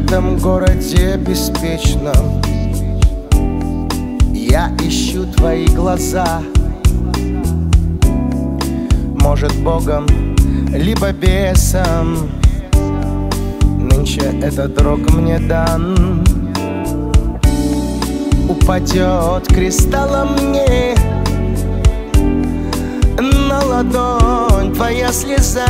этом городе беспечном я ищу твои глаза. Может, Богом, либо бесом нынче этот рок мне дан. Упадет кристаллом мне на ладонь твоя слеза.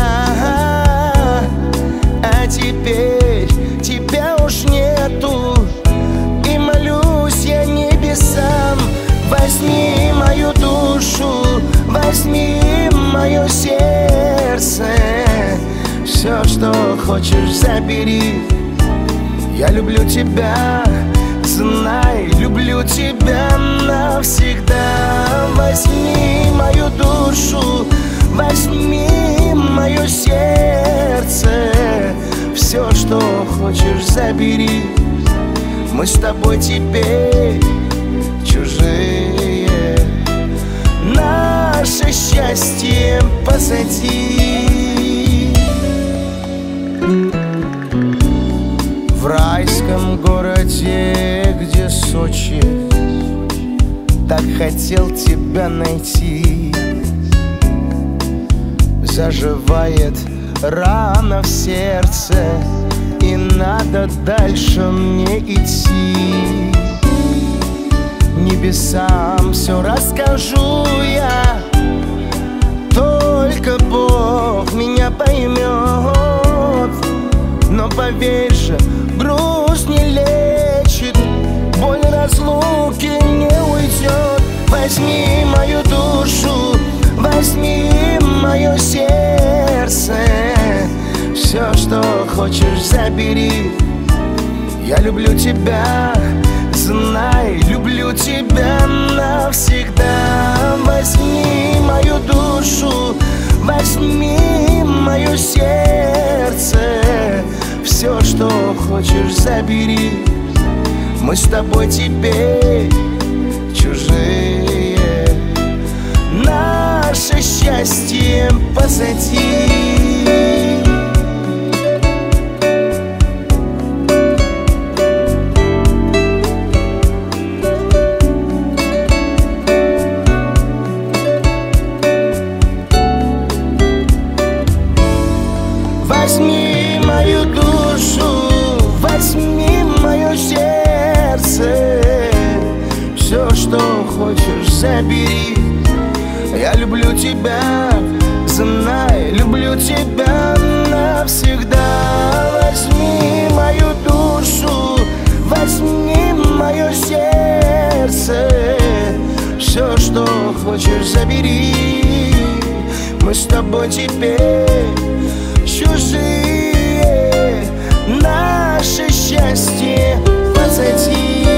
А теперь тебя уж нету, и молюсь я небесам: возьми мою душу, возьми мое сердце, все, что хочешь, забери. Я люблю тебя, знай, люблю тебя навсегда. Возьми мою душу, возьми мое сердце, все, что хочешь, забери. Мы с тобой теперь чужие, наше счастье позади. В райском городе, где Сочи, так хотел тебя найти. Заживает рана в сердце, и надо дальше мне идти. Небесам все расскажу я, только Бог меня поймет. Но поверь же, грусть не лечит, боль разлуки не уйдет. Возьми мою душу, возьми мое сердце, все, что хочешь, забери. Я люблю тебя, знай, люблю тебя навсегда. Возьми мою душу, возьми мое сердце, все, что хочешь, забери. Мы с тобой теперь чужие, наше счастье позади. Возьми мою душу, возьми мое сердце, все, что хочешь, забери. Я люблю тебя, знай, люблю тебя навсегда. Возьми мою душу, возьми мое сердце, все, что хочешь, забери. Мы с тобой теперь чужие, наше счастье позади.